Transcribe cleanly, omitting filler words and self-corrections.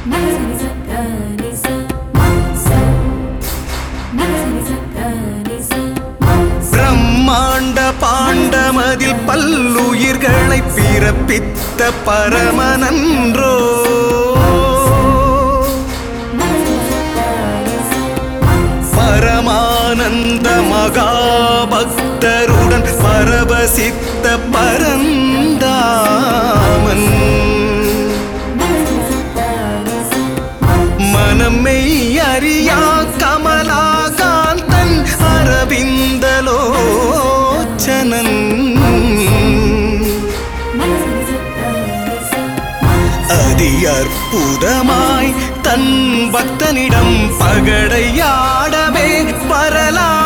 பிரம்மாண்ட பாண்டமதில் பல்லுயிர்களை பிறப்பித்த பரமனன்றோ பரமானந்த மகாபக்தருடன் பரவசித்த பரந்தாமன் மனமை அறியா கமலாகாந்தன் அரவிந்தலோச்சனன் அதி அற்புதமாய் தன் பக்தனிடம் பகடையாடவே வரலாம்